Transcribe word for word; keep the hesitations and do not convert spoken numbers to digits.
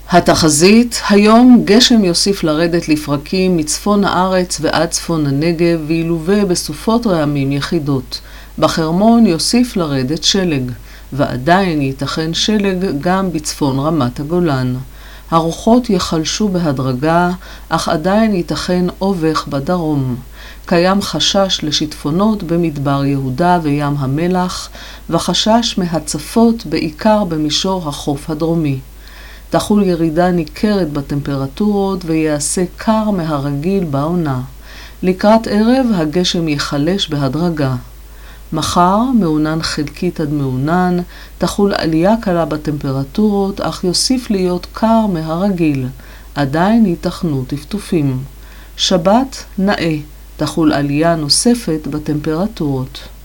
התחזית, היום גשם יוסיף לרדת לפרקים מצפון הארץ ועד צפון הנגב וילווה בסופות רעמים יחידות. בחרמון יוסיף לרדת שלג, ועדיין ייתכן שלג גם בצפון רמת הגולן. הרוחות יחלשו בהדרגה, אך עדיין ייתכן אובך בדרום. קיים חשש לשיטפונות במדבר יהודה וים המלח, וחשש מהצפות בעיקר במישור החוף הדרומי. תחול ירידה ניכרת בטמפרטורות ויעשה קר מהרגיל בעונה. לקראת ערב הגשם יחלש בהדרגה. מחר, מעונן חלקית עד מעונן, תחול עלייה קלה בטמפרטורות, אך יוסיף להיות קר מהרגיל. עדיין ייתכנו טפטופים. שבת, נאה, תחול עלייה נוספת בטמפרטורות.